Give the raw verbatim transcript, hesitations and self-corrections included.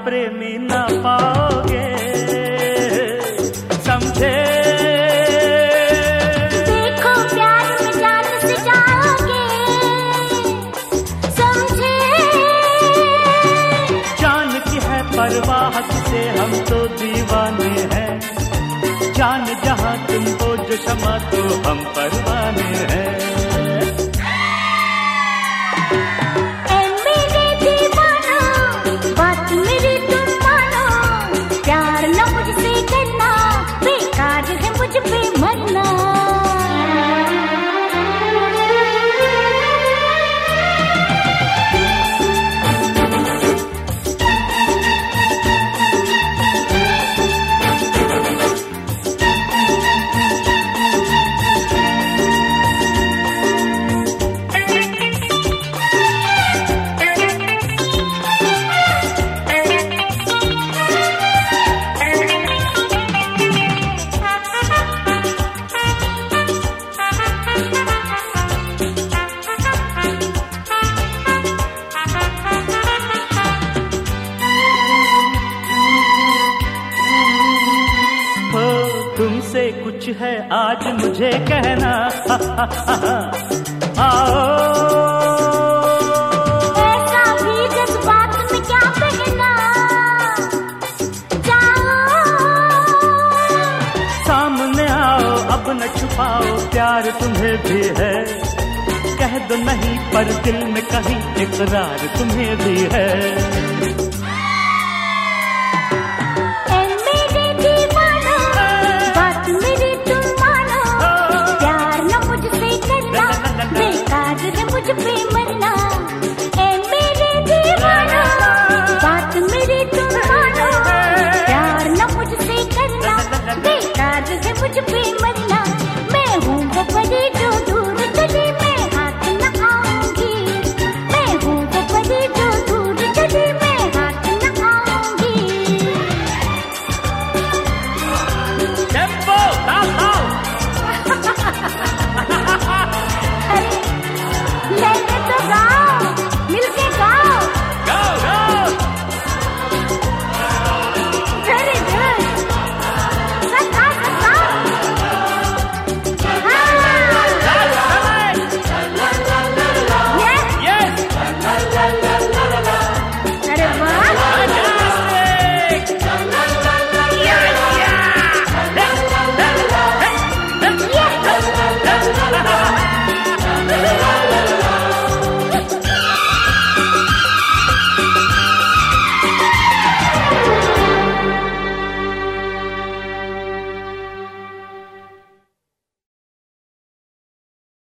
प्रेमी ना पाओगे, समझे? देखो प्यार में जान से जाओगे, समझे? जान की है परवाह से हम तो दीवाने हैं, जान जहां तुम हो जो शमा तो हम परवाने हैं। तुमसे कुछ है आज मुझे कहना, आओ। ऐसा भी जज्बात में क्या कहना, जाओ सामने आओ, अब न छुपाओ, प्यार तुम्हें भी है, कह दो नहीं पर दिल में कहीं इकरार तुम्हें भी है।